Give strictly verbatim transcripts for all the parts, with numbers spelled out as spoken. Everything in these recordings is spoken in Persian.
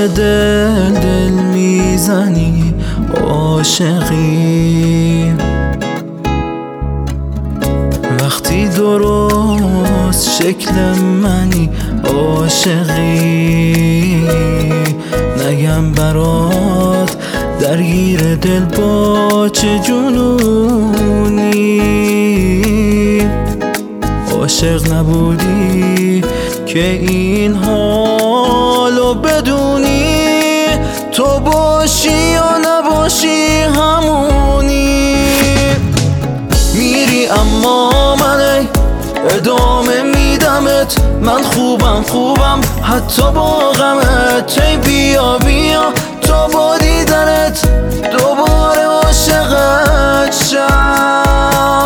های دل دل میزنی عاشقی. وقتی درست شکل منی عاشقی، نگم برات درگیر دل با چه جنونی. عاشق نبودی که این حالو بدونی، تو باشی یا نباشی همونی. میری اما من ای ادامه میدمت، من خوبم خوبم حتی با غمت. ای بیا بیا تا با دیدنت دوباره عاشقت شم.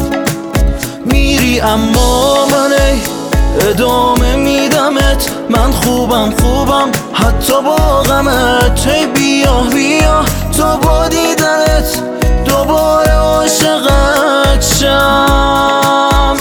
میری اما من ای ادامه میدمت، من خوبم خوبم حتی با غمت. ای بیا بیا تا با دیدنت دوباره عاشقت شم.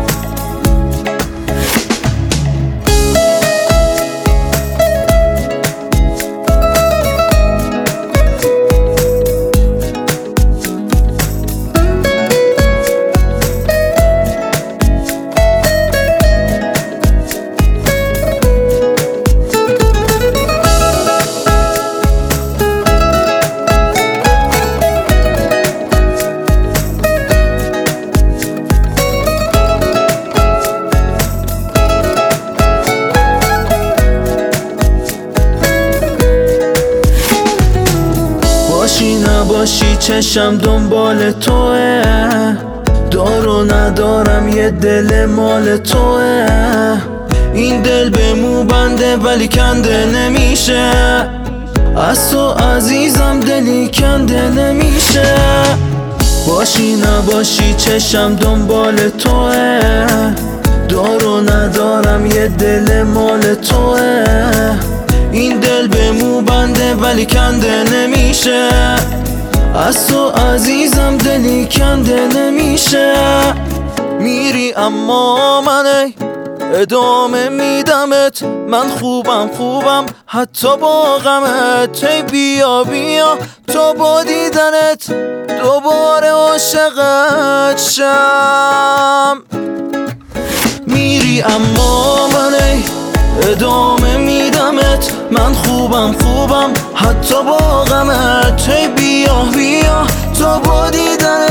باشی نباشی چشم دنبال توه، دار و ندارم یه دل مال توه. این دل به مو بنده ولی کنده نمیشه، از تو عزیزم دلی کنده نمیشه. باشی نباشی چشم دنبال توه، دار و ندارم یه دل مال توه. این دل به مو بنده ولی کنده نمیشه، از تو عزیزم دلی کنده نمیشه. میری اما من ای ادامه میدمت، من خوبم خوبم حتی با غمت. ای بیا بیا تا با دیدنت دوباره عاشقت شم. میری اما من ای ادامه میدمت، من خوبم خوبم حتی با غمت. ای بیا بیا تا با دیدنت